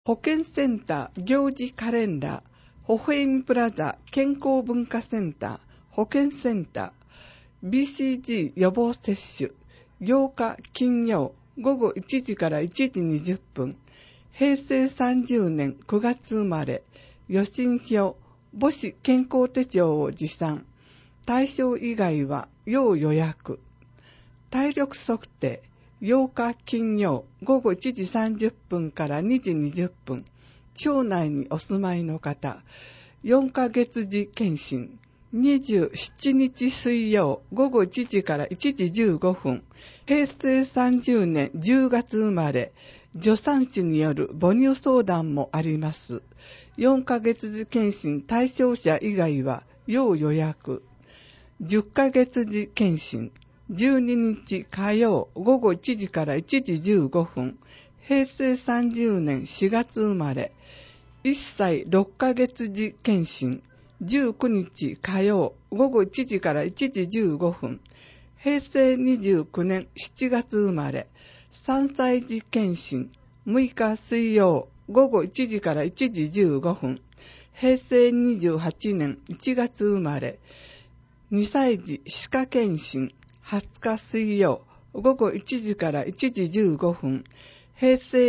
保健センター行事カレンダー、ほほえみプラザ健康文化センター、保健センター、BCG 予防接種、8日金曜午後1時から1時20分、平成30年9月生まれ、予診票、母子健康手帳を持参、対象以外は要予約。体力測定、8日金曜午後1時30分から2時20分、町内にお住まいの方、4ヶ月時検診、27日水曜午後1時から1時15分、平成30年10月生まれ、助産師による母乳相談もあります。4ヶ月時検診対象者以外は要予約。10ヶ月時検診、12日火曜午後1時から1時15分、平成30年4月生まれ、1歳6ヶ月時検診、19日火曜午後1時から1時15分、平成29年7月生まれ、3歳児検診、6日水曜午後1時から1時15分、平成28年1月生まれ、2歳児歯科検診、20日水曜午後1時から1時15分、平成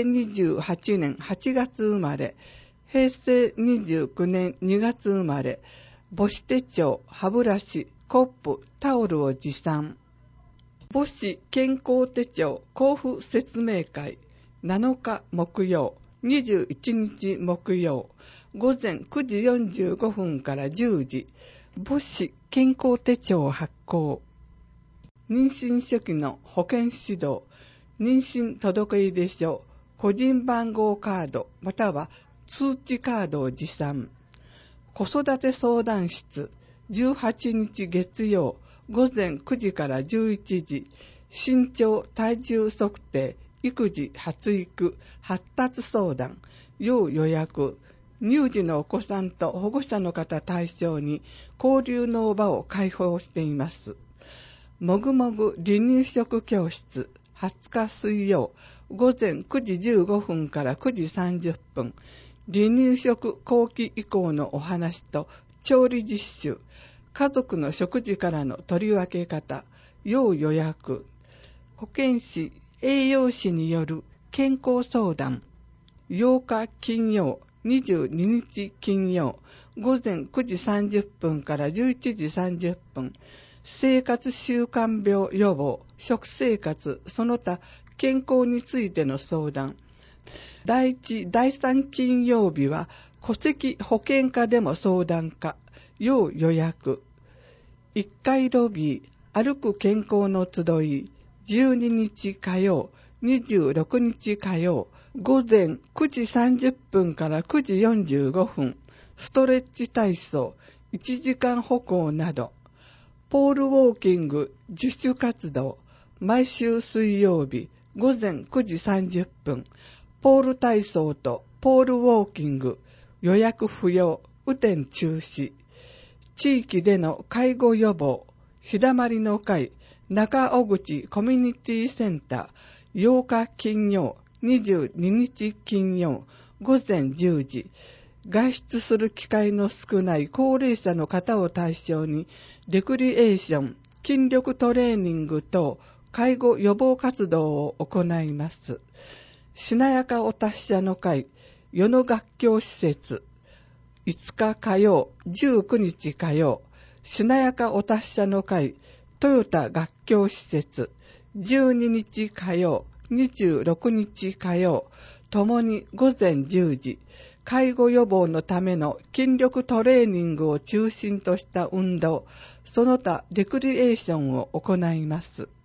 28年8月生まれ、平成29年2月生まれ、母子手帳、歯ブラシ、コップ、タオルを持参。母子健康手帳交付説明会、7日木曜、21日木曜、午前9時45分から10時、母子健康手帳発行。妊娠初期の保健指導、妊娠届出書、個人番号カードまたは通知カードを持参。子育て相談室、18日月曜午前9時から11時、身長体重測定、育児発育発達相談、要予約。乳児のお子さんと保護者の方対象に交流の場を開放しています。もぐもぐ離乳食教室、20日水曜午前9時15分から9時30分、離乳食後期以降のお話と調理実習、家族の食事からの取り分け方、要予約。保健師、栄養士による健康相談、8日金曜、22日金曜、午前9時30分から11時30分、生活習慣病予防、食生活、その他健康についての相談。第1、第3金曜日は戸籍保険課でも相談可、要予約。1階ロビー、歩く健康の集い、12日火曜、26日火曜、午前9時30分から9時45分、ストレッチ体操、1時間歩行など、ポールウォーキング自主活動、毎週水曜日午前9時30分、ポール体操とポールウォーキング、予約不要、雨天中止。地域での介護予防、日だまりの会、中尾口コミュニティセンター、8日金曜、22日金曜、午前10時、外出する機会の少ない高齢者の方を対象に、レクリエーション、筋力トレーニング等、介護予防活動を行います。しなやかお達者の会、与野学教施設、5日火曜、19日火曜、しなやかお達者の会、豊田学教施設、12日火曜、26日火曜、ともに午前10時、介護予防のための筋力トレーニングを中心とした運動、その他レクリエーションを行います。